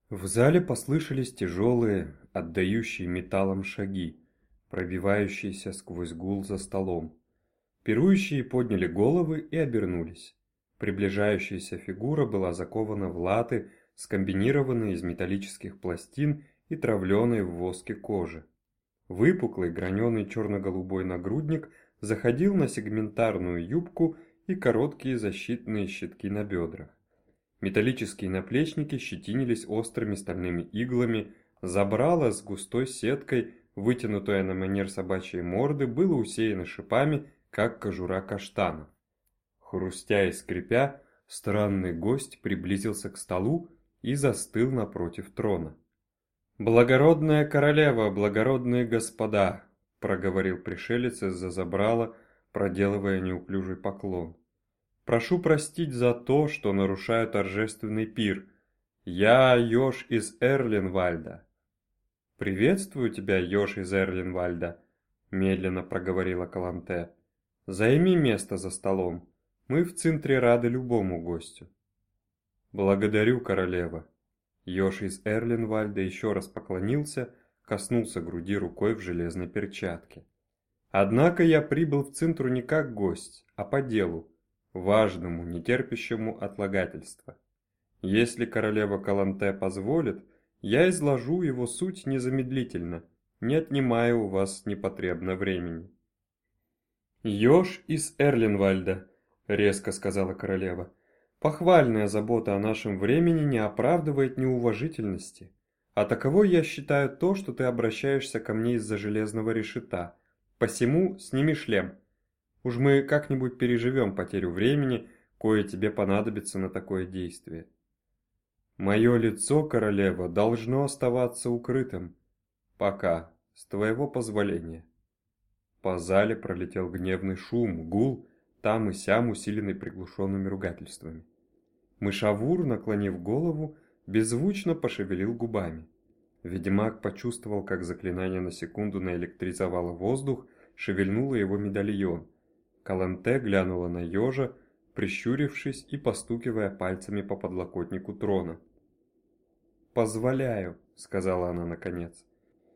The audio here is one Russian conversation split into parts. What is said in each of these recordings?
В зале послышались тяжелые, отдающие металлом шаги, пробивающиеся сквозь гул за столом. Пирующие подняли головы и обернулись. Приближающаяся фигура была закована в латы, скомбинированные из металлических пластин и травленной в воске кожи. Выпуклый граненый черно-голубой нагрудник заходил на сегментарную юбку и короткие защитные щитки на бедрах. Металлические наплечники щетинились острыми стальными иглами, забрало с густой сеткой, вытянутое на манер собачьей морды, было усеяно шипами, как кожура каштана. Хрустя и скрипя, странный гость приблизился к столу и застыл напротив трона. «Благородная королева, благородные господа!» – проговорил пришелец из-за забрала, проделывая неуклюжий поклон. «Прошу простить за то, что нарушаю торжественный пир. Я еж из Эрлинвальда». «Приветствую тебя, еж из Эрлинвальда», – медленно проговорила Каланте. «Займи место за столом. Мы в центре рады любому гостю». «Благодарю, королева». Еж из Эрлинвальда еще раз поклонился, коснулся груди рукой в железной перчатке. «Однако я прибыл в Цинтру не как гость, а по делу, важному, нетерпящему отлагательства. Если королева Каланте позволит, я изложу его суть незамедлительно, не отнимая у вас непотребно времени». «Еж из Эрлинвальда», — резко сказала королева. «Похвальная забота о нашем времени не оправдывает неуважительности. А таковой я считаю то, что ты обращаешься ко мне из-за железного решета. Посему сними шлем. Уж мы как-нибудь переживем потерю времени, кое тебе понадобится на такое действие. Мое лицо, королева, должно оставаться укрытым. Пока, с твоего позволения». По зале пролетел гневный шум, гул, там и сям усиленный приглушенными ругательствами. Мышавур, наклонив голову, беззвучно пошевелил губами. Ведьмак почувствовал, как заклинание на секунду наэлектризовало воздух, шевельнуло его медальон. Каланте глянула на ежа, прищурившись и постукивая пальцами по подлокотнику трона. «Позволяю», — сказала она наконец.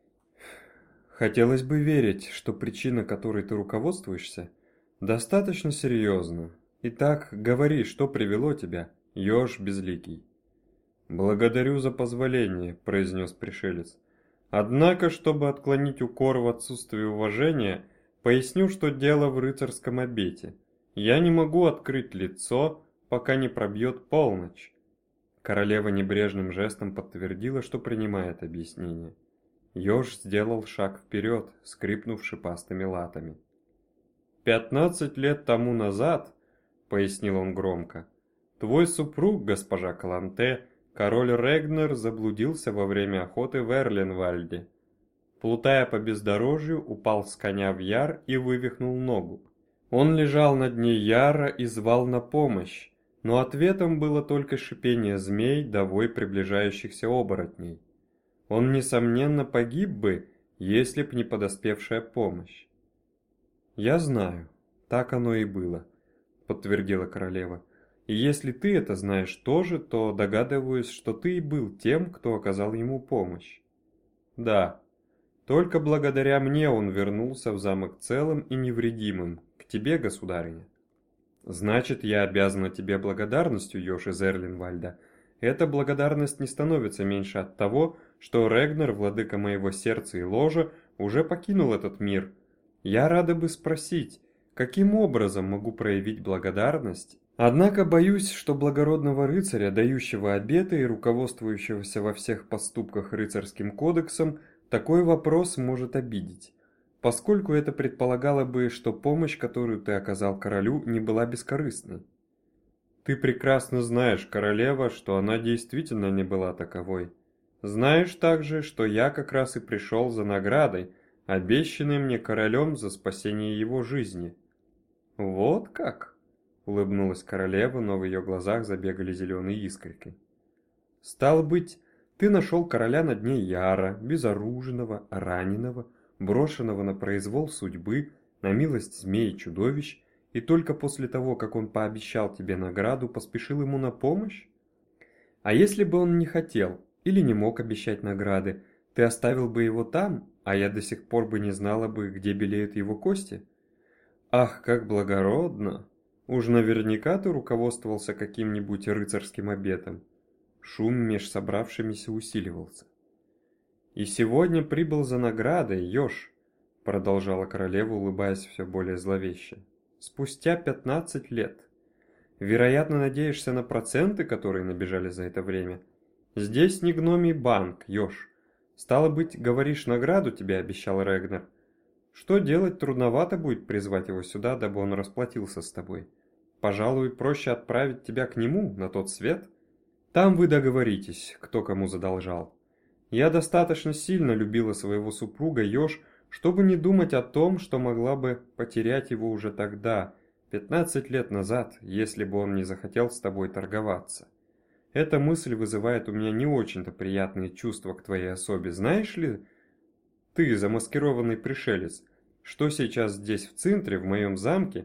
«Хотелось бы верить, что причина, которой ты руководствуешься, достаточно серьезна. Итак, говори, что привело тебя, еж безликий». «Благодарю за позволение», – произнес пришелец. «Однако, чтобы отклонить укор в отсутствии уважения, поясню, что дело в рыцарском обете. Я не могу открыть лицо, пока не пробьет полночь». Королева небрежным жестом подтвердила, что принимает объяснение. Еж сделал шаг вперед, скрипнув шипастыми латами. «15 лет тому назад, — пояснил он громко, — твой супруг, госпожа Каланте, король Регнер, заблудился во время охоты в Эрлинвальде. Плутая по бездорожью, упал с коня в яр и вывихнул ногу. Он лежал на дне яра и звал на помощь, но ответом было только шипение змей да вой приближающихся оборотней. Он, несомненно, погиб бы, если б не подоспевшая помощь. «Я знаю, так оно и было», — подтвердила королева. «И если ты это знаешь тоже, то догадываюсь, что ты и был тем, кто оказал ему помощь». «Да, только благодаря мне он вернулся в замок целым и невредимым, к тебе, государыня». «Значит, я обязана тебе благодарностью, еж из Эрлинвальда. Эта благодарность не становится меньше от того, что Регнер, владыка моего сердца и ложа, уже покинул этот мир. Я рада бы спросить, каким образом могу проявить благодарность? Однако боюсь, что благородного рыцаря, дающего обеты и руководствующегося во всех поступках рыцарским кодексом, такой вопрос может обидеть, поскольку это предполагало бы, что помощь, которую ты оказал королю, не была бескорыстной. Ты прекрасно знаешь, королева, что она действительно не была таковой. Знаешь также, что я как раз и пришел за наградой, обещанной мне королем за спасение его жизни». «Вот как?» — улыбнулась королева, но в ее глазах забегали зеленые искорки. «Стало быть, ты нашел короля на дне Яра, безоружного, раненого, брошенного на произвол судьбы, на милость змей и чудовищ, и только после того, как он пообещал тебе награду, поспешил ему на помощь? А если бы он не хотел, Или не мог обещать награды, ты оставил бы его там, а я до сих пор бы не знала бы, где белеют его кости? Ах, как благородно! Уж наверняка ты руководствовался каким-нибудь рыцарским обетом. Шум меж собравшимися усиливался. «И сегодня прибыл за наградой, еж», — продолжала королева, улыбаясь все более зловеще. «Спустя 15 лет. Вероятно, надеешься на проценты, которые набежали за это время? Здесь не гномий банк, еж. Стало быть, говоришь, награду тебе обещал Регнер. Что делать, трудновато будет призвать его сюда, дабы он расплатился с тобой. Пожалуй, проще отправить тебя к нему, на тот свет. Там вы договоритесь, кто кому задолжал. Я достаточно сильно любила своего супруга Ёж, чтобы не думать о том, что могла бы потерять его уже тогда, 15 лет назад, если бы он не захотел с тобой торговаться. Эта мысль вызывает у меня не очень-то приятные чувства к твоей особе. Знаешь ли, ты, замаскированный пришелец, что сейчас здесь в центре, в моем замке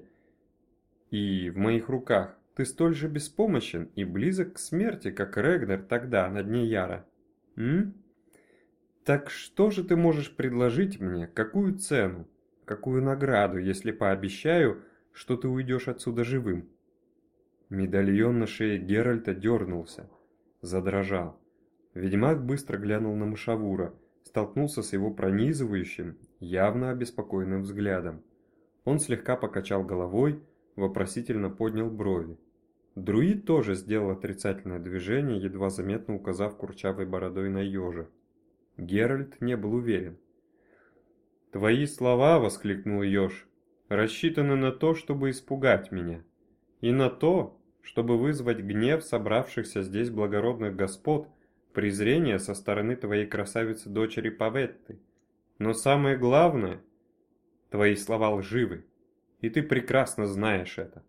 и в моих руках, ты столь же беспомощен и близок к смерти, как Регнер тогда, на дне Яра. М? Так что же ты можешь предложить мне, какую цену, какую награду, если пообещаю, что ты уйдешь отсюда живым? Медальон на шее Геральта дернулся, задрожал. Ведьмак быстро глянул на Мышавура, столкнулся с его пронизывающим, явно обеспокоенным взглядом. Он слегка покачал головой, вопросительно поднял брови. Друид тоже сделал отрицательное движение, едва заметно указав курчавой бородой на ежа. Геральт не был уверен. «Твои слова, — воскликнул еж, — рассчитаны на то, чтобы испугать меня, и на то, чтобы вызвать гнев собравшихся здесь благородных господ, презрение со стороны твоей красавицы-дочери Паветты. Но самое главное, твои слова лживы, и ты прекрасно знаешь это.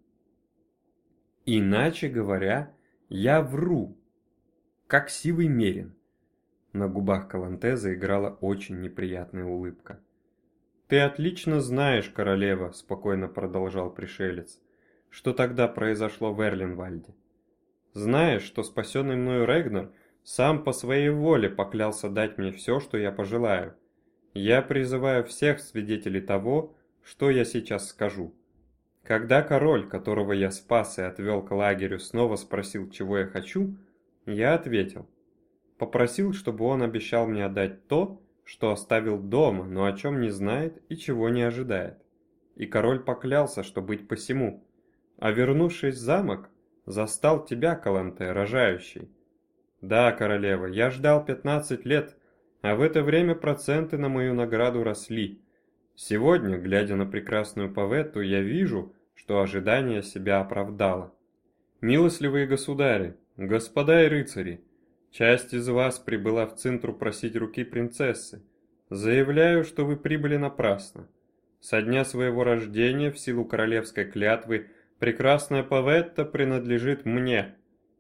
Иначе говоря, я вру, как сивый мерин». На губах Каланте заиграла очень неприятная улыбка. «Ты отлично знаешь, королева, — спокойно продолжал пришелец, — что тогда произошло в Эрленвальде. Знаешь, что спасенный мною Регнер сам по своей воле поклялся дать мне все, что я пожелаю. Я призываю всех свидетелей того, что я сейчас скажу. Когда король, которого я спас и отвел к лагерю, снова спросил, чего я хочу, я ответил. Попросил, чтобы он обещал мне отдать то, что оставил дома, но о чем не знает и чего не ожидает. И король поклялся, что быть посему. А вернувшись в замок, застал тебя, Каланте, рожающий. Да, королева, я ждал 15 лет, а в это время проценты на мою награду росли. Сегодня, глядя на прекрасную Паветту, я вижу, что ожидание себя оправдало. Милостливые государи, господа и рыцари, часть из вас прибыла в Цинтру просить руки принцессы. Заявляю, что вы прибыли напрасно. Со дня своего рождения, в силу королевской клятвы, прекрасная Паветта принадлежит мне.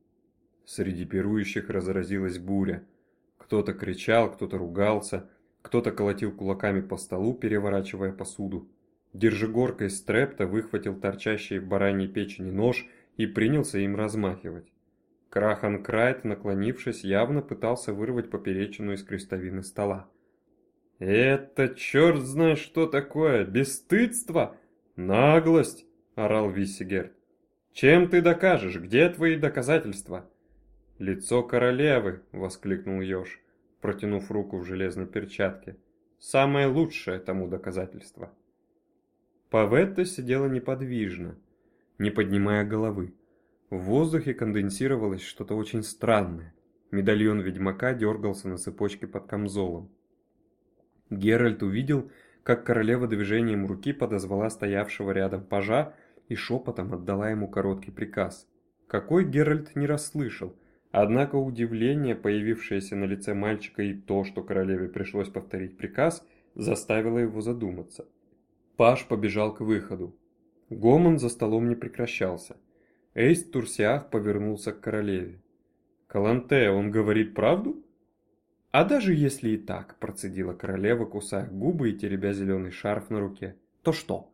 Среди пирующих разразилась буря. Кто-то кричал, кто-то ругался, кто-то колотил кулаками по столу, переворачивая посуду. Держигорка из Стрепта выхватил торчащий в бараньей печени нож и принялся им размахивать. Крахан Крайт, наклонившись, явно пытался вырвать поперечину из крестовины стола. «Это черт знает что такое! Бесстыдство! Наглость!» – орал Виссигерд. «Чем ты докажешь? Где твои доказательства?» «Лицо королевы!» – воскликнул еж, протянув руку в железной перчатке. «Самое лучшее тому доказательство!» Паветта сидела неподвижно, не поднимая головы. В воздухе конденсировалось что-то очень странное. Медальон ведьмака дергался на цепочке под камзолом. Геральт увидел, как королева движением руки подозвала стоявшего рядом пажа и шепотом отдала ему короткий приказ. Какой Геральт не расслышал, однако удивление, появившееся на лице мальчика, и то, что королеве пришлось повторить приказ, заставило его задуматься. Паж побежал к выходу. Гомон за столом не прекращался. Эйст Турсиах повернулся к королеве. «Каланте, он говорит правду?» «А даже если и так», – процедила королева, кусая губы и теребя зеленый шарф на руке, – «то что?»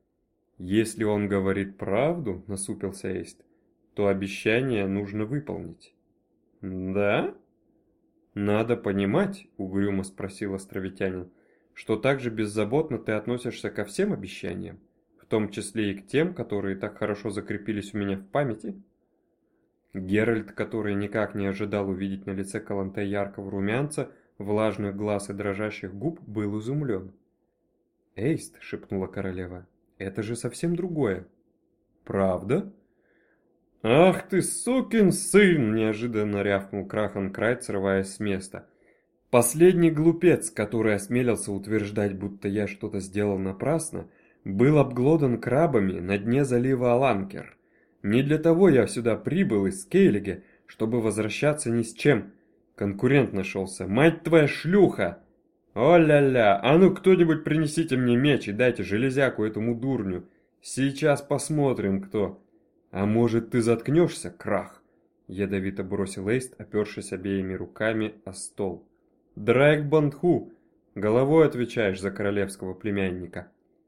«Если он говорит правду», – насупился Эйст, – «то обещание нужно выполнить». «Да?» «Надо понимать, — угрюмо спросил островитянин, — что так же беззаботно ты относишься ко всем обещаниям, в том числе и к тем, которые так хорошо закрепились у меня в памяти?» Геральт, который никак не ожидал увидеть на лице Каланте яркого румянца, влажных глаз и дрожащих губ, был изумлен. «Эйст», — шепнула королева, — «это же совсем другое». «Правда?» «Ах ты, сукин сын!» – неожиданно рявкнул Крахенкрайт, срываясь с места. «Последний глупец, который осмелился утверждать, будто я что-то сделал напрасно, был обглодан крабами на дне залива Аланкер. Не для того я сюда прибыл из Кейлиге, чтобы возвращаться ни с чем. Конкурент нашелся. Мать твоя шлюха! О-ля-ля! А ну кто-нибудь принесите мне меч и дайте железяку этому дурню. Сейчас посмотрим, кто. А может, ты заткнешься, Крах?» Ядовито бросил Эйст, опершись обеими руками о стол. «Драйк Бандху! Головой отвечаешь за королевского племянника!»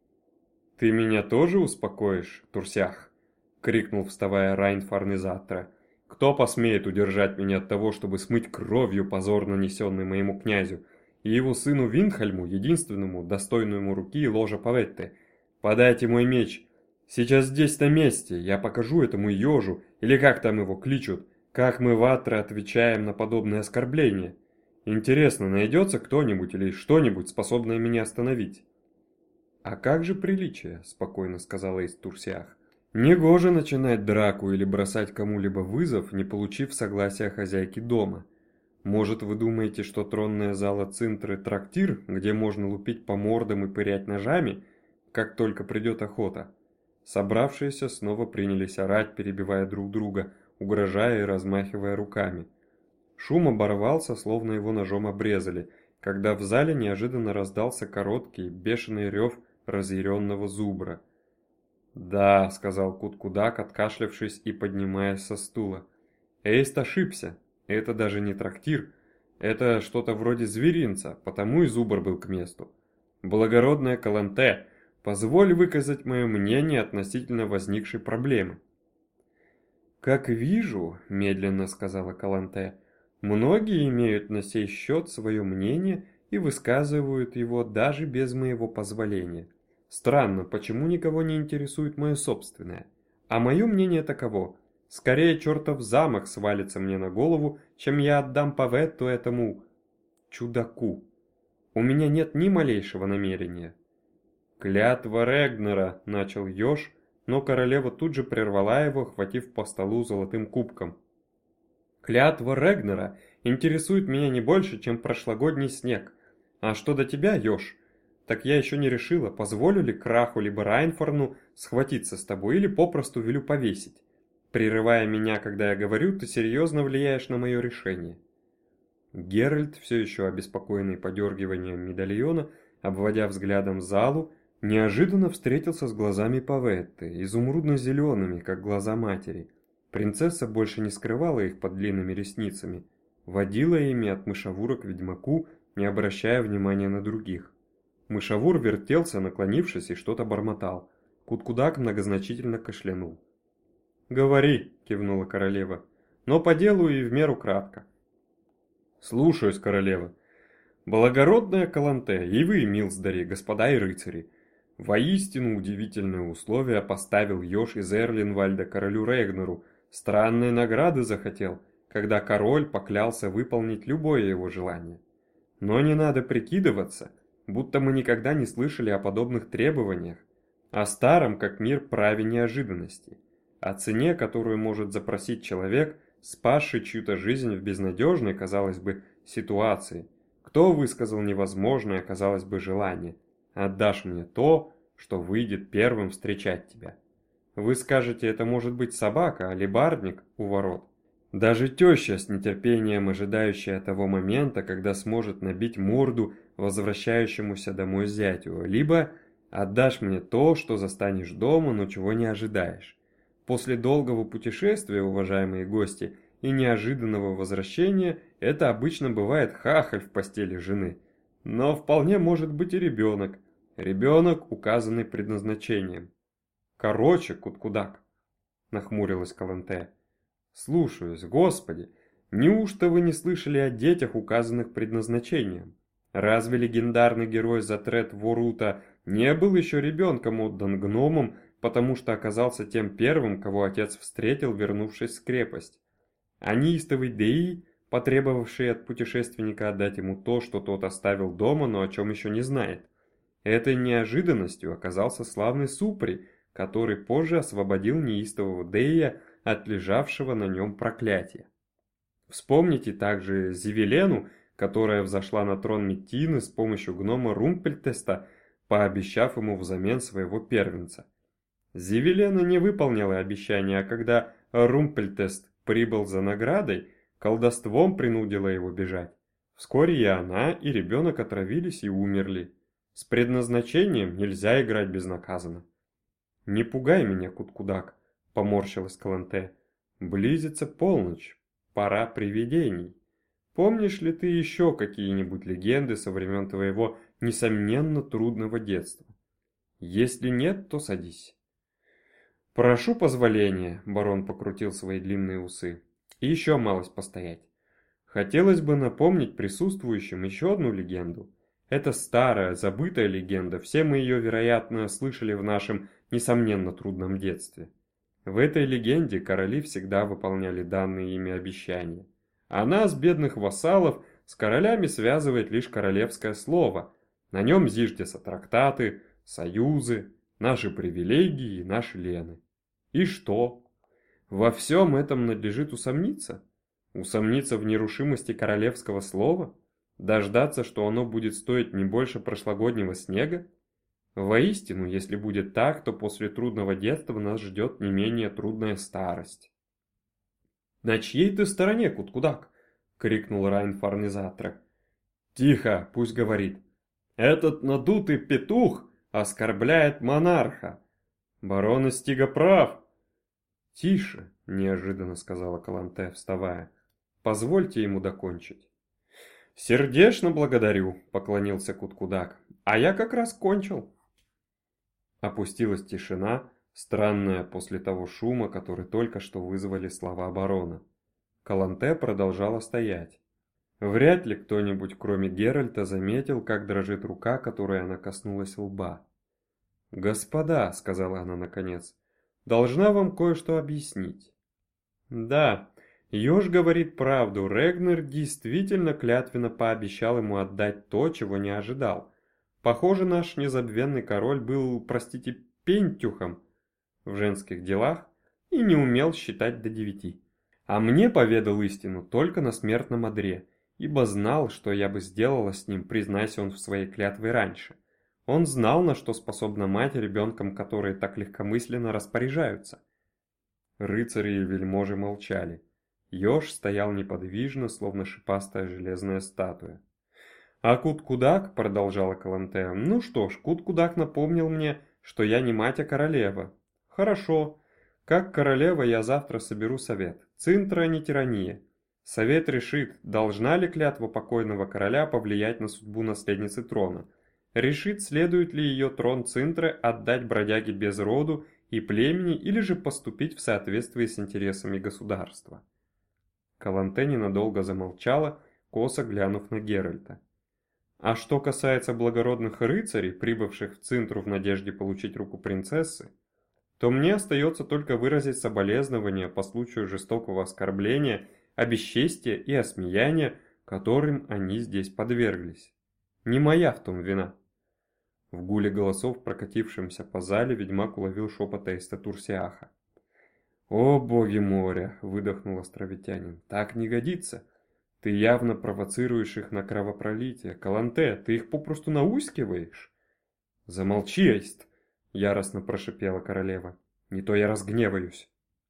«Ты меня тоже успокоишь, Турсях?» — крикнул, вставая Райн Фарнезатра. «Кто посмеет удержать меня от того, чтобы смыть кровью позор, нанесенный моему князю, и его сыну Виндхальму, единственному, достойному руки и ложа Паветты? Подайте мой меч! Сейчас здесь на месте, я покажу этому ежу, или как там его кличут, как мы, ватры, отвечаем на подобные оскорбления. Интересно, найдется кто-нибудь или что-нибудь, способное меня остановить?» «А как же приличие?» – спокойно сказала Эйст Турсиах. «Негоже начинать драку или бросать кому-либо вызов, не получив согласия хозяйки дома. Может, вы думаете, что тронная зала Цинтры – трактир, где можно лупить по мордам и пырять ножами, как только придет охота?» Собравшиеся снова принялись орать, перебивая друг друга, угрожая и размахивая руками. Шум оборвался, словно его ножом обрезали, когда в зале неожиданно раздался короткий, бешеный рев разъяренного зубра. «Да», — сказал Куткудак, откашлявшись и поднимаясь со стула. «Эйст ошибся. Это даже не трактир. Это что-то вроде зверинца, потому и зубр был к месту. Благородная Каланте, позволь выказать мое мнение относительно возникшей проблемы». «Как вижу», — медленно сказала Каланте, — «многие имеют на сей счет свое мнение и высказывают его даже без моего позволения. Странно, почему никого не интересует мое собственное? А мое мнение таково: скорее чертов замок свалится мне на голову, чем я отдам Паветту этому чудаку. У меня нет ни малейшего намерения». «Клятва Регнера», — начал Йош, но королева тут же прервала его, хватив по столу золотым кубком. «Клятва Регнера интересует меня не больше, чем прошлогодний снег. А что до тебя, Йош, так я еще не решила, позволю ли Краху либо Райнфорну схватиться с тобой или попросту велю повесить. Прерывая меня, когда я говорю, ты серьезно влияешь на мое решение». Геральт, все еще обеспокоенный подергиванием медальона, обводя взглядом залу, неожиданно встретился с глазами Паветты, изумрудно-зелеными, как глаза матери. Принцесса больше не скрывала их под длинными ресницами, водила ими от мышавура к ведьмаку, не обращая внимания на других. Мышавур вертелся, наклонившись, и что-то бормотал. Куткудак многозначительно кашлянул. «Говори», — кивнула королева, — «но по делу и в меру кратко». «Слушаюсь, королева. Благородная Каланте, и вы, милздари, господа и рыцари, воистину удивительное условие поставил Йош из Эрлинвальда королю Регнеру, странные награды захотел, когда король поклялся выполнить любое его желание. Но не надо прикидываться, будто мы никогда не слышали о подобных требованиях, о старом, как мир, праве неожиданности, о цене, которую может запросить человек, спасший чью-то жизнь в безнадежной, казалось бы, ситуации. Кто высказал невозможное, казалось бы, желание? Отдашь мне то, что выйдет первым встречать тебя. Вы скажете, это может быть собака, алебардник у ворот. Даже теща, с нетерпением ожидающая того момента, когда сможет набить морду возвращающемуся домой зятю, либо отдашь мне то, что застанешь дома, но чего не ожидаешь. После долгого путешествия, уважаемые гости, и неожиданного возвращения, это обычно бывает хахаль в постели жены. Но вполне может быть и ребенок. Ребенок, указанный предназначением. «Короче, Куткудак», — нахмурилась Каланте. «Слушаюсь, Господи, Неужто вы не слышали о детях, указанных предназначением? Разве легендарный герой Затрет Ворута не был еще ребенком отдан гномам, потому что оказался тем первым, кого отец встретил, вернувшись в крепость? А неистовый Деи, потребовавший от путешественника отдать ему то, что тот оставил дома, но о чем еще не знает. Этой неожиданностью оказался славный Супри, который позже освободил неистового Дея от лежавшего на нем проклятия. Вспомните также Зевелену, которая взошла на трон Меттины с помощью гнома Румпельтеста, пообещав ему взамен своего первенца. Зевелена не выполнила обещания, а когда Румпельтест прибыл за наградой, колдовством принудила его бежать. Вскоре и она, и ребенок отравились и умерли. С предназначением нельзя играть безнаказанно. «Не пугай меня, Куткудак», — поморщилась Каланте. «Близится полночь, пора привидений. Помнишь ли ты еще какие-нибудь легенды со времен твоего, несомненно, трудного детства? Если нет, то садись». «Прошу позволения», — барон покрутил свои длинные усы, — «и еще малость постоять. Хотелось бы напомнить присутствующим еще одну легенду. Это старая, забытая легенда, все мы ее, вероятно, слышали в нашем, несомненно, трудном детстве. В этой легенде короли всегда выполняли данные ими обещания. А нас, бедных вассалов, с королями связывает лишь королевское слово. На нем зиждятся трактаты, союзы, наши привилегии и наши лены. И что? Во всем этом надлежит усомниться? Усомниться в нерушимости королевского слова? Дождаться, что оно будет стоить не больше прошлогоднего снега? Воистину, если будет так, то после трудного детства нас ждет не менее трудная старость. «На чьей ты стороне, Куткудак?» — крикнул Райн Фарнизатра. «Тихо, пусть говорит. Этот надутый петух оскорбляет монарха. Барон Истига прав». «Тише», — неожиданно сказала Каланте, вставая. «Позвольте ему докончить». «Сердечно благодарю», — поклонился Куткудак. «А я как раз кончил». Опустилась тишина, странная после того шума, который только что вызвали слова барона. Каланте продолжала стоять. Вряд ли кто-нибудь, кроме Геральта, заметил, как дрожит рука, которой она коснулась лба. «Господа», — сказала она наконец, — «должна вам кое-что объяснить». «Да, Ёж говорит правду, Регнер действительно клятвенно пообещал ему отдать то, чего не ожидал. Похоже, наш незабвенный король был, простите, пентюхом в женских делах и не умел считать до 9. А мне поведал истину только на смертном одре, ибо знал, что я бы сделала с ним, признайся он в своей клятве раньше. Он знал, на что способна мать ребенком, которые так легкомысленно распоряжаются. Рыцари и вельможи молчали. Ёж стоял неподвижно, словно шипастая железная статуя. «А Куткудак», — продолжала Каланте, — «ну что ж, Куткудак напомнил мне, что я не мать, а королева. Хорошо. Как королева я завтра соберу совет. Цинтра не тирания. Совет решит, должна ли клятва покойного короля повлиять на судьбу наследницы трона. Решит, следует ли ее трон Цинтры отдать бродяге без роду и племени или же поступить в соответствии с интересами государства». Каланте ненадолго замолчала, косо глянув на Геральта. «А что касается благородных рыцарей, прибывших в Цинтру в надежде получить руку принцессы, то мне остается только выразить соболезнования по случаю жестокого оскорбления, обесчестия и осмеяния, которым они здесь подверглись. Не моя в том вина». В гуле голосов, прокатившемся по зале, ведьмак уловил шепот Эйста Турсиаха. «О, боги моря!» — выдохнул островитянин. «Так не годится. Ты явно провоцируешь их на кровопролитие. Каланте, ты их попросту наускиваешь?» «Замолчи, Эйст!» — яростно прошипела королева. «Не то я разгневаюсь».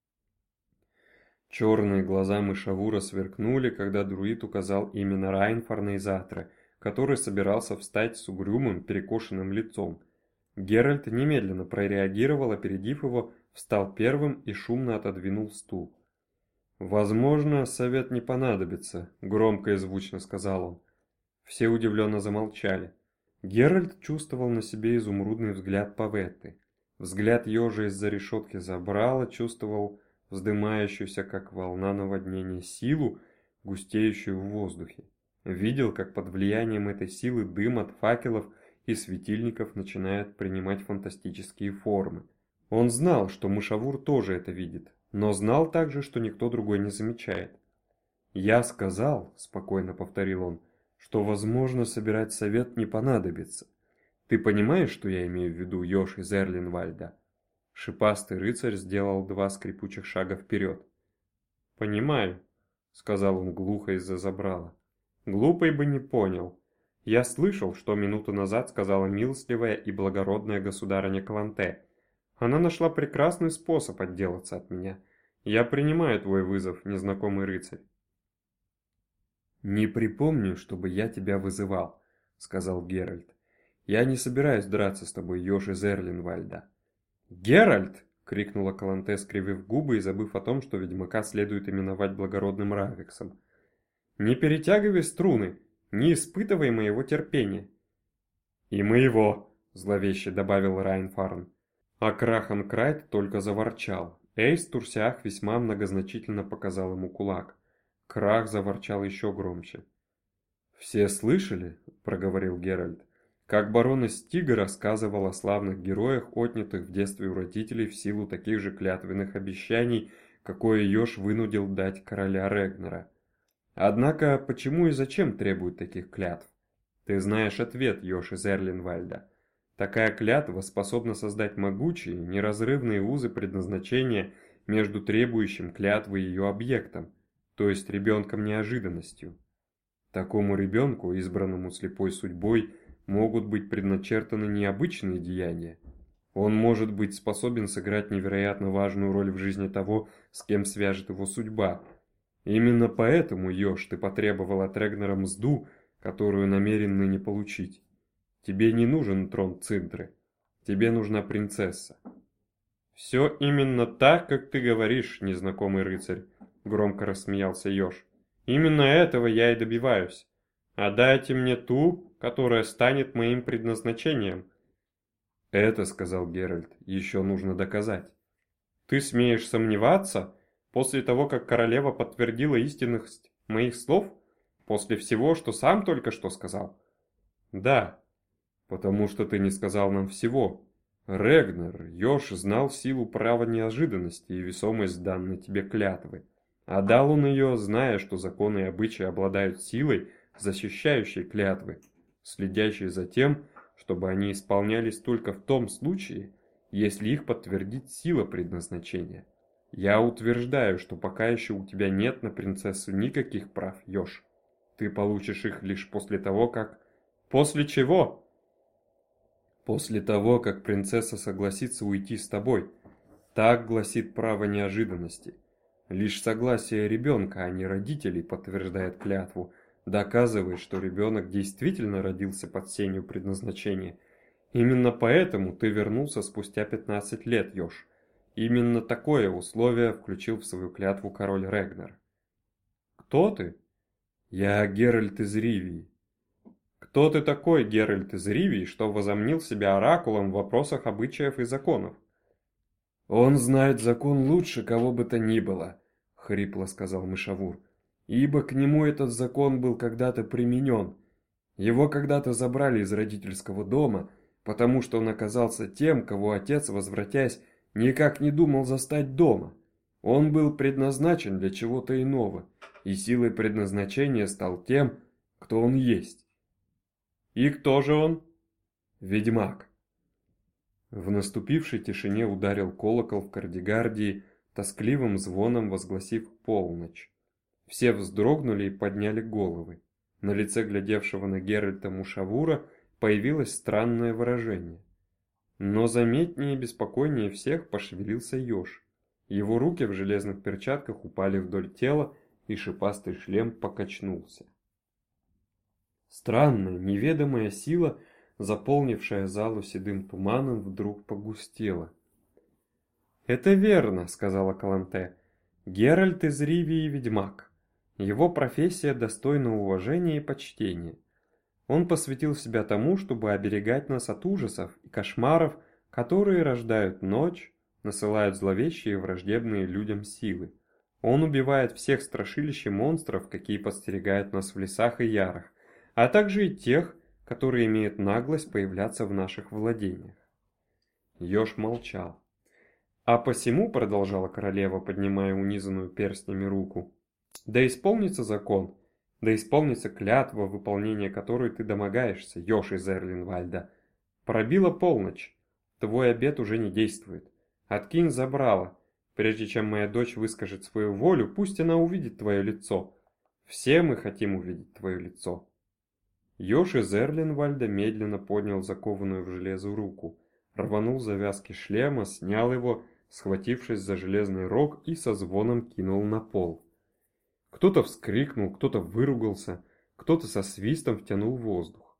Черные глаза мышавура сверкнули, когда друид указал именно Райнфарна из Атры, который собирался встать с угрюмым, перекошенным лицом. Геральт немедленно прореагировал, опередив его, встал первым и шумно отодвинул стул. «Возможно, совет не понадобится», — громко и звучно сказал он. Все удивленно замолчали. Геральт чувствовал на себе изумрудный взгляд Паветты. Взгляд ежа из-за решетки забрала, чувствовал вздымающуюся, как волна наводнения, силу, густеющую в воздухе. Видел, как под влиянием этой силы дым от факелов и светильников начинает принимать фантастические формы. Он знал, что Мышавур тоже это видит, но знал также, что никто другой не замечает. «Я сказал», — спокойно повторил он, — «что, возможно, собирать совет не понадобится. Ты понимаешь, что я имею в виду, еж из Эрлинвальда?» Шипастый рыцарь сделал 2 скрипучих шага вперед. «Понимаю», — сказал он глухо из-за забрала. «Глупый бы не понял. Я слышал, что минуту назад сказала милостливая и благородная государыня Каланте. Она нашла прекрасный способ отделаться от меня. Я принимаю твой вызов, незнакомый рыцарь». «Не припомню, чтобы я тебя вызывал», — сказал Геральт. «Я не собираюсь драться с тобой, еж из Эрлинвальда». «Геральт!» — крикнула Каланте, скривив губы и забыв о том, что ведьмака следует именовать благородным Равексом. «Не перетягивай струны, не испытывай моего терпения». «И моего!» — зловеще добавил Райнфарн. А Крахан Крайт только заворчал. Эйс Турсиах весьма многозначительно показал ему кулак. Крах заворчал еще громче. «Все слышали?» — проговорил Геральт. «Как барон из Стига рассказывал о славных героях, отнятых в детстве у родителей в силу таких же клятвенных обещаний, какое еж вынудил дать короля Регнера. Однако, почему и зачем требуют таких клятв? Ты знаешь ответ, еж из Эрлинвальда. Такая клятва способна создать могучие, неразрывные узы предназначения между требующим клятвы и ее объектом, то есть ребенком-неожиданностью. Такому ребенку, избранному слепой судьбой, могут быть предначертаны необычные деяния. Он может быть способен сыграть невероятно важную роль в жизни того, с кем свяжет его судьба. Именно поэтому, еж, ты потребовал от Регнера мзду, которую намерен ныне получить. Тебе не нужен трон Цинтры, тебе нужна принцесса». «Все именно так, как ты говоришь, незнакомый рыцарь», — громко рассмеялся еж. «Именно этого я и добиваюсь. А дайте мне ту, которая станет моим предназначением». «Это, — сказал Геральт, — еще нужно доказать». «Ты смеешь сомневаться? После того, как королева подтвердила истинность моих слов? После всего, что сам только что сказал?» «Да, потому что ты не сказал нам всего. Регнер, еж, знал силу права неожиданности и весомость данной тебе клятвы. А дал он ее, зная, что законы и обычаи обладают силой, защищающей клятвы, следящей за тем, чтобы они исполнялись только в том случае, если их подтвердит сила предназначения. Я утверждаю, что пока еще у тебя нет на принцессу никаких прав, еж. Ты получишь их лишь после того, как... После чего? После того, как принцесса согласится уйти с тобой. Так гласит право неожиданности. Лишь согласие ребенка, а не родителей, подтверждает клятву, доказывает, что ребенок действительно родился под сенью предназначения. Именно поэтому ты вернулся спустя 15 лет, еж. Именно такое условие включил в свою клятву король Регнер. «Кто ты?» «Я Геральт из Ривии». «Кто ты такой, Геральт из Ривии, что возомнил себя оракулом в вопросах обычаев и законов?» «Он знает закон лучше кого бы то ни было», — хрипло сказал Мышавур, «ибо к нему этот закон был когда-то применен. Его когда-то забрали из родительского дома, потому что он оказался тем, кого отец, возвратясь, никак не думал застать дома. Он был предназначен для чего-то иного, и силой предназначения стал тем, кто он есть». «И кто же он?» «Ведьмак». В наступившей тишине ударил колокол в Кардигардии, тоскливым звоном возгласив полночь. Все вздрогнули и подняли головы. На лице глядевшего на Геральта Мушавура появилось странное выражение. Но заметнее и беспокойнее всех пошевелился еж. Его руки в железных перчатках упали вдоль тела, и шипастый шлем покачнулся. Странная, неведомая сила, заполнившая залу седым туманом, вдруг погустела. «Это верно», — сказала Каланте. «Геральт из Ривии ведьмак. Его профессия достойна уважения и почтения. Он посвятил себя тому, чтобы оберегать нас от ужасов и кошмаров, которые рождают ночь, насылают зловещие и враждебные людям силы. Он убивает всех страшилищ и монстров, какие подстерегают нас в лесах и ярах, а также и тех, которые имеют наглость появляться в наших владениях. Еж молчал. «А посему, — продолжала королева, поднимая унизанную перстнями руку, — да исполнится закон, да исполнится клятва, выполнения которой ты домогаешься, еж из Эрлинвальда. Пробила полночь, твой обет уже не действует. Откинь забрало. Прежде чем моя дочь выскажет свою волю, пусть она увидит твое лицо. Все мы хотим увидеть твое лицо». Еж из Эрлинвальда медленно поднял закованную в железо руку, рванул завязки шлема, снял его, схватившись за железный рог, и со звоном кинул на пол. Кто-то вскрикнул, кто-то выругался, кто-то со свистом втянул воздух.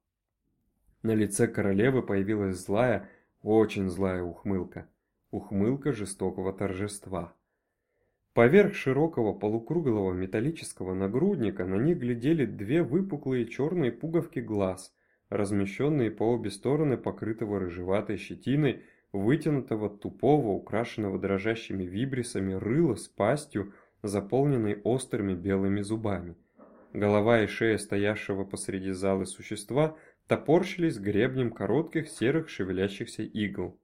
На лице королевы появилась злая, очень злая ухмылка. Ухмылка жестокого торжества. Поверх широкого полукруглого металлического нагрудника на них глядели две выпуклые черные пуговки глаз, размещенные по обе стороны покрытого рыжеватой щетиной, вытянутого тупого, украшенного дрожащими вибрисами рыла с пастью, заполненной острыми белыми зубами. Голова и шея стоявшего посреди зала существа топорщились гребнем коротких серых шевелящихся игл.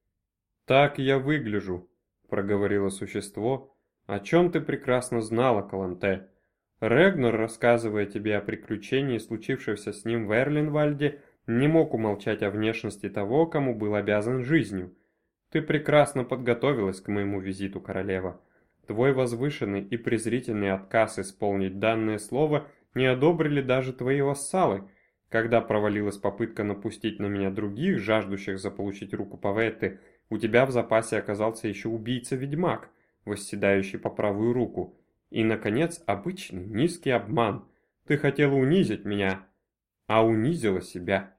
«Так я выгляжу», — проговорило существо. «О чем ты прекрасно знала, Каланте? Регнор, рассказывая тебе о приключении, случившемся с ним в Эрлинвальде, не мог умолчать о внешности того, кому был обязан жизнью. Ты прекрасно подготовилась к моему визиту, королева. Твой возвышенный и презрительный отказ исполнить данное слово не одобрили даже твои вассалы. Когда провалилась попытка напустить на меня других, жаждущих заполучить руку Паветты, у тебя в запасе оказался еще убийца-ведьмак, восседающий по правую руку. И, наконец, обычный низкий обман. Ты хотела унизить меня, а унизила себя».